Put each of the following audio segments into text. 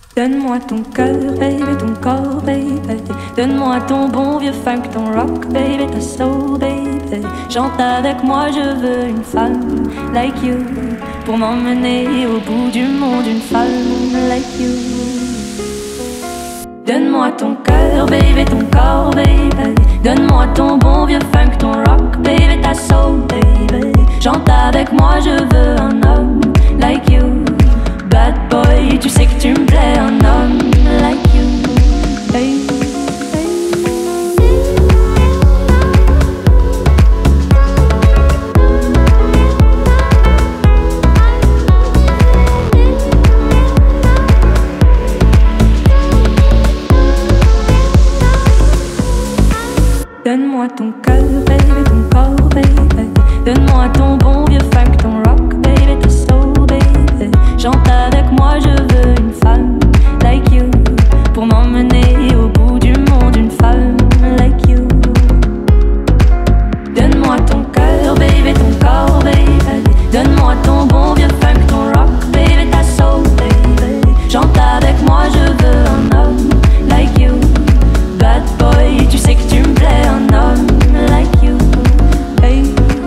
Donne-moi ton cœur, baby, ton corps, baby. Donne-moi ton bon vieux funk, ton rock, baby, ta soul, baby. Chante avec moi, je veux une femme like you pour m'emmener au bout du monde, une femme like you. Donne-moi ton cœur, baby, ton corps, baby. Donne-moi ton bon vieux funk, ton rock, baby, ta soul, baby. Chante avec moi, je veux un homme like you. Bad boy, tu sais que tu me plais, un homme like you. Hey, hey. Donne-moi ton cœur, baby, ton corps, baby. Donne-moi ton bon vieux funk, ton rock, baby, ta soul, baby. Chante avec moi, je veux une femme like you pour m'emmener au bout du monde, une femme like you. Donne-moi ton cœur, baby, ton corps, baby. Donne-moi ton bon vieux funk, ton rock, baby, ta soul, baby. Chante avec moi, je veux un homme like you. Bad boy, tu sais que tu me plais, un homme like you. Hey.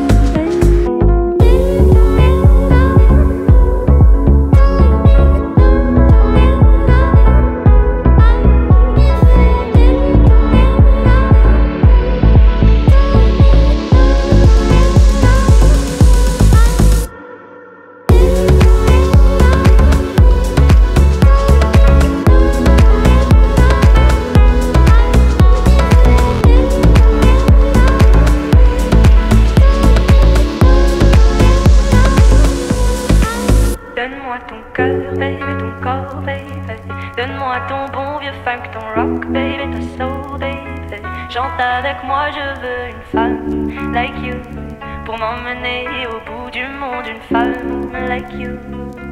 Donne-moi ton cœur, baby, ton corps, baby. Donne-moi ton bon vieux funk, ton rock, baby, ta soul, baby. Chante avec moi, je veux une femme like you pour m'emmener au bout du monde, une femme like you.